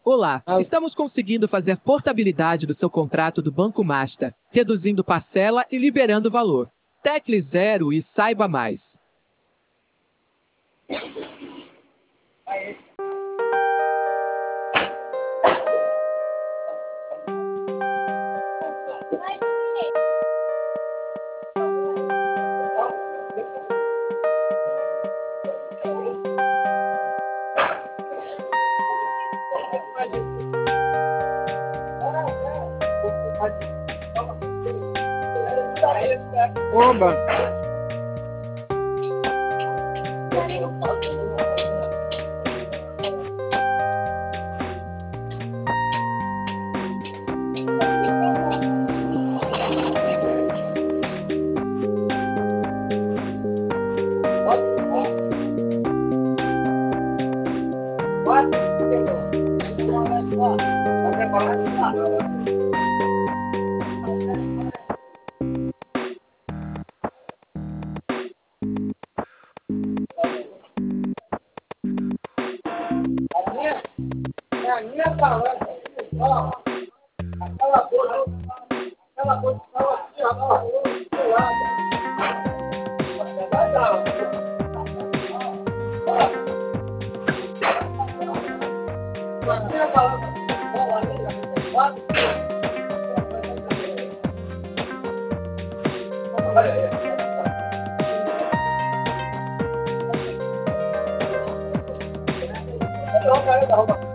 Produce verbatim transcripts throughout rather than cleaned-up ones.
Olá, Ah, estamos conseguindo fazer portabilidade do seu contrato do Banco Master, reduzindo parcela e liberando valor. Tecle zero e saiba mais. Oba! É a minha palavra. Ó, aquela coisa, aquela coisa que estava aqui, ó, aquela coisa do seu lado. Vai dar. A minha palavra, bola ali, quatro. Olha aí. Não, cara, não, não.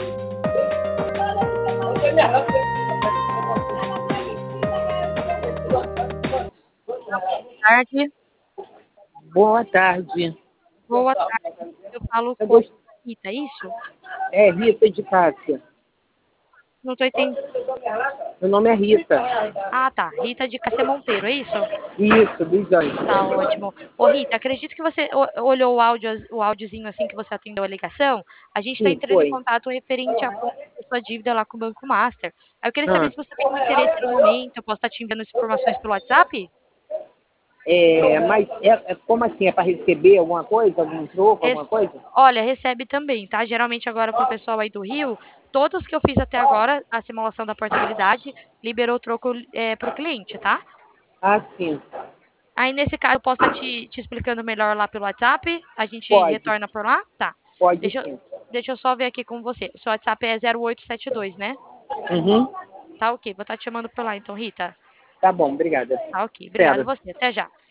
Tarde. Boa tarde. Boa tarde. Eu falo Eu com a gost... Rita, é isso? É Rita de Cássia. Não estou entendendo. Meu nome é Rita. Ah, tá. Rita de Cássia Monteiro, é isso? Isso, dos anjos. Tá ótimo. Ô, Rita, acredito que você o- olhou o áudio, o áudiozinho assim que você atendeu a ligação. A gente está Sim, entrando em foi. contato referente à compra da sua dívida lá com o Banco Master. Aí eu queria saber Ah, se você tem um interesse no momento. Eu posso estar te enviando as informações pelo WhatsApp? é, mas é, é como assim? É para receber alguma coisa? Algum troco, alguma Res- coisa? Olha, recebe também, tá? Geralmente agora para o pessoal aí do Rio, todos que eu fiz até agora, a simulação da portabilidade, liberou o troco para o cliente, tá? Ah, sim. Aí nesse caso eu posso estar te, te explicando melhor lá pelo WhatsApp, a gente Pode, retorna por lá? Tá. pode Deixa, eu- sim. deixa eu só ver aqui com você. O seu WhatsApp é zero oito sete dois, né? Uhum. Tá ok, vou estar te chamando por lá então, Rita. Tá bom, obrigada. Tá ok, obrigado Espera. você, até já.